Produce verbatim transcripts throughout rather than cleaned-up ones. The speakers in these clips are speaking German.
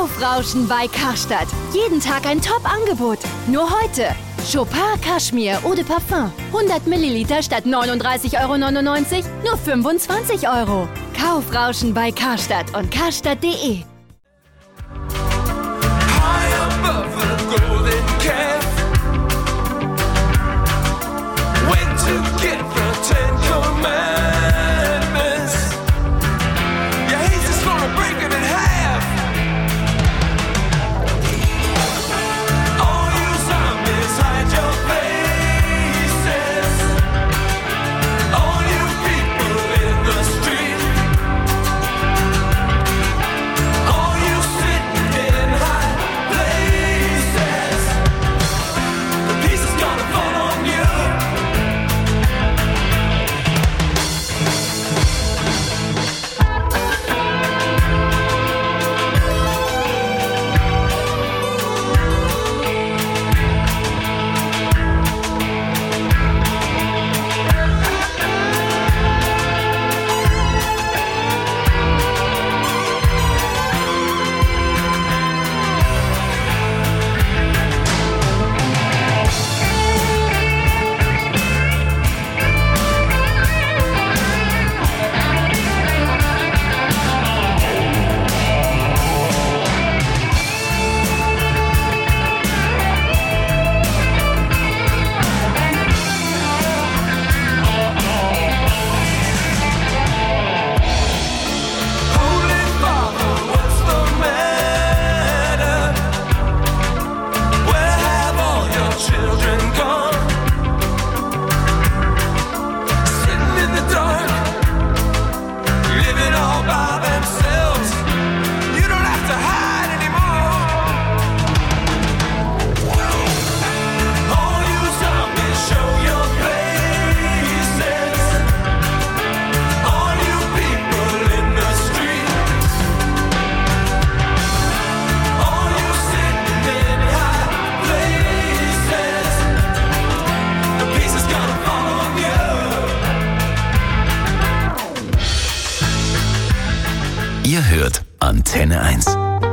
Kaufrauschen bei Karstadt. Jeden Tag ein Top-Angebot. Nur heute. Chopin Cashmere Eau de Parfum. hundert Milliliter statt neununddreißig Euro neunundneunzig, nur fünfundzwanzig Euro. Kaufrauschen bei Karstadt und karstadt punkt de. Ihr hört Antenne eins.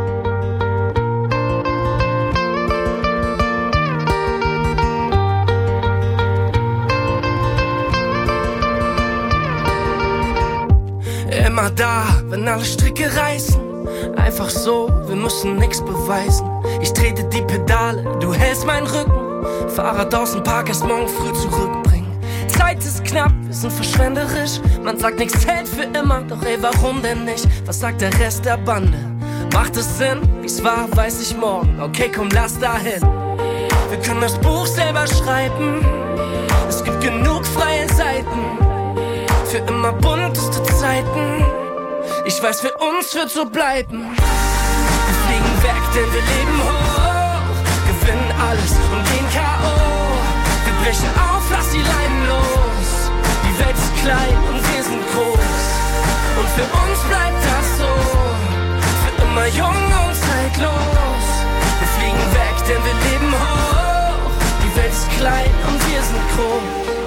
Immer da, wenn alle Stricke reißen. Einfach so, wir müssen nix beweisen. Ich trete die Pedale, du hältst meinen Rücken. Fahrrad aus dem Park, erst morgen früh zurückbringen. Zeit ist knapp, wir sind verschwenderisch. Man sagt, nix hält für immer, doch ey, warum denn nicht? Was sagt der Rest der Bande? Macht es Sinn? Wie's war, weiß ich morgen. Okay, komm, lass dahin. Wir können das Buch selber schreiben. Es gibt genug freie Seiten. Für immer bunteste Zeiten. Ich weiß, für uns wird so bleiben. Wir fliegen weg, denn wir leben hoch. Gewinnen alles und gehen K O. Wir brechen auf, lass die Leinen los. Die Welt ist klein und wir sind groß. Und für uns bleibt das so. Für immer jung und zeitlos. Wir fliegen weg, denn wir leben hoch. Die Welt ist klein und wir sind groß.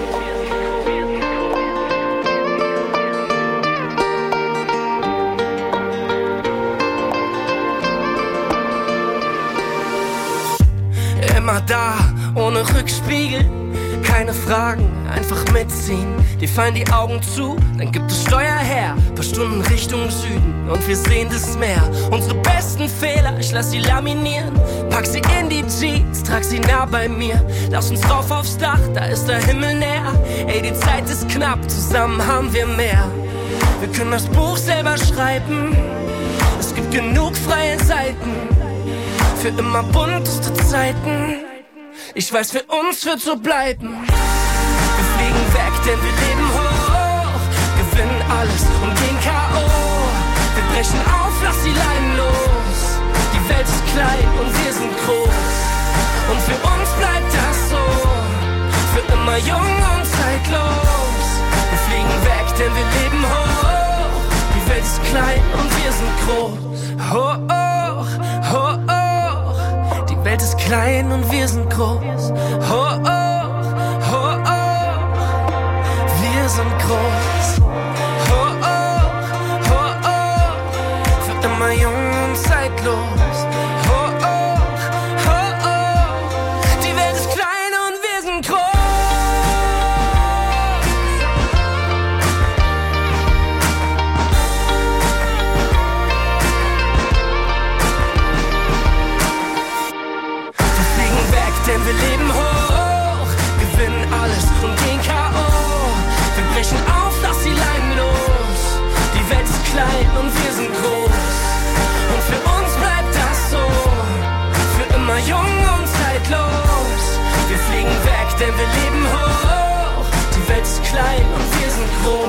Immer da, ohne Rückspiegel, keine Fragen, einfach mitziehen. Dir fallen die Augen zu, dann gibt es Steuer her. Paar Stunden Richtung Süden und wir sehen das Meer. Unsere besten Fehler, ich lass sie laminieren. Pack sie in die Jeans, trag sie nah bei mir. Lass uns rauf aufs Dach, da ist der Himmel näher. Ey, die Zeit ist knapp, zusammen haben wir mehr. Wir können das Buch selber schreiben. Es gibt genug freie Seiten. Für immer bunteste Zeiten. Ich weiß, für uns wird so bleiben. Wir fliegen weg, denn wir leben hoch. Gewinnen alles und gehen K O. Wir brechen auf, lass die Leinen los. Die Welt ist klein und wir sind groß. Und für uns bleibt das so. Für immer jung und zeitlos. Wir fliegen weg, denn wir leben hoch. Die Welt ist klein und wir sind groß. Hoch, hoch, hoch. Die Welt ist klein und wir sind groß. Hoch, hoch, hoch. Wir sind groß. Hoch, hoch, hoch. Für immer jung und zeitlos. denn wir leben hoch, gewinnen alles und gehen K O. Wir brechen auf, lass die Leinen los. Die Welt ist klein und wir sind groß. Und für uns bleibt das so, für immer jung und zeitlos. Wir fliegen weg, denn wir leben hoch. Die Welt ist klein und wir sind groß.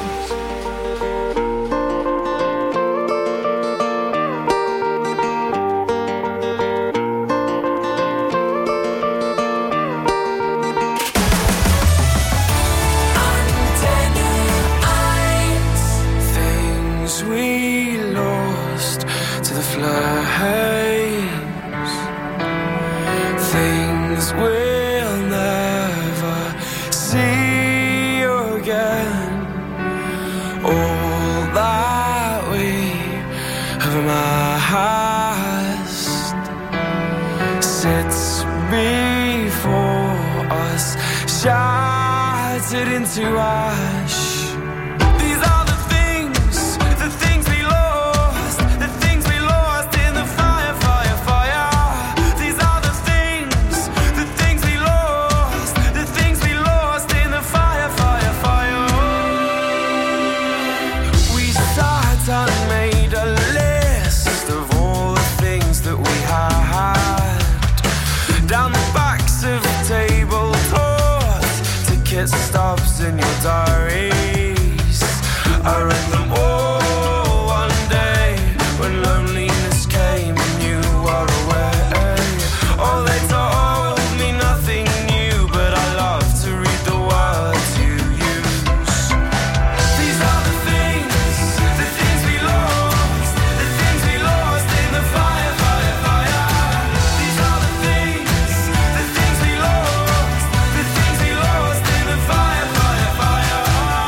Shattered into ash. These are the things, the things we lost, the things we lost in the fire, fire, fire. These are the things, the things we lost, the things we lost in the fire, fire, fire. We sat and made a list of all the things that we had down the backs of table tops. Ticket stubs in your diaries. I read them all one day when loneliness came and you were away. Oh, they told me nothing new, but I love to read the words you use. These are the things, the things we lost, the things we lost in the fire, fire, fire. These are the things, the things we lost, the things we lost in the fire, fire, fire.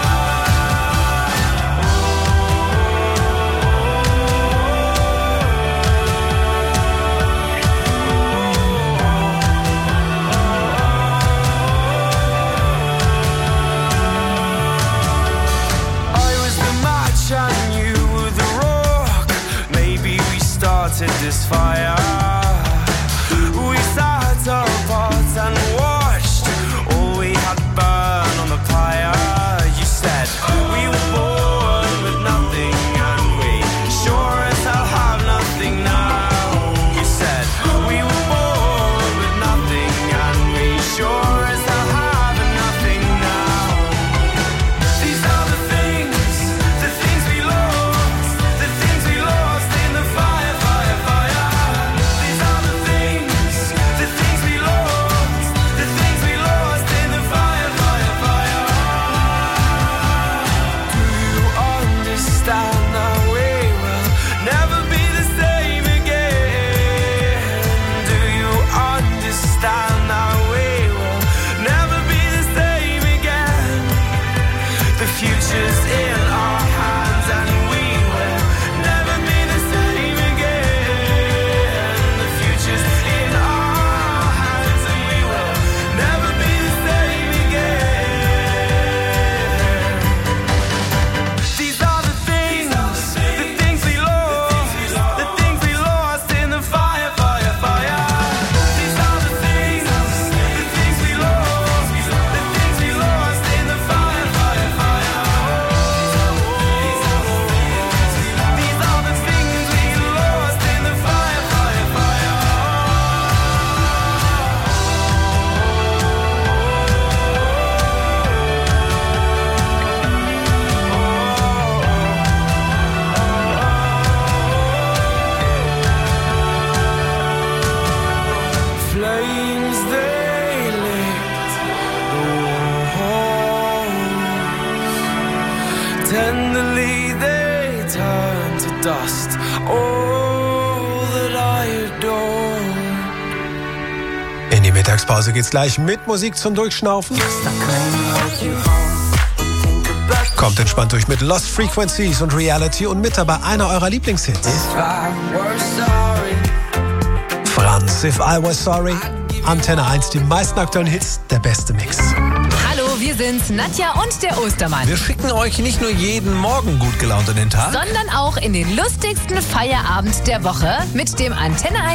I was the match and you were the rock. Maybe we started this fire. We sat apart and watched all we had burn on the pyre. You said we were born with nothing and we sure as hell have nothing now. You said we were born with nothing and we sure as hell have nothing now. These are the things, the things we lost, the things we lost in the fire, fire, fire. These are the things, the things we lost, the things we lost in the fire, fire, fire. Do you understand that we will never be the same again? Do you understand that we will never be the same again? The future's in our hands and we will never be the same again. The future's in our hands and we will never be the same again. These are the things, the things we lost, the things we lost in the fire, fire, fire. These are the things, the things we lost, the things we lost in the fire, fire, fire. These are the things we lost in the fire, fire, fire. Flames they licked the walls. Tenderly they turned to dust all that I adored. In die Mittagspause geht's gleich mit Musik zum Durchschnaufen. Kommt entspannt durch mit Lost Frequencies und Reality und mit dabei einer eurer Lieblingshits. Franz, If I Was Sorry. Antenne eins, die meisten aktuellen Hits, der beste Mix. Hallo, wir sind's, Nadja und der Ostermann. Wir schicken euch nicht nur jeden Morgen gut gelaunt in den Tag, Sondern auch in den lustigsten Feierabend der Woche mit dem Antenne eins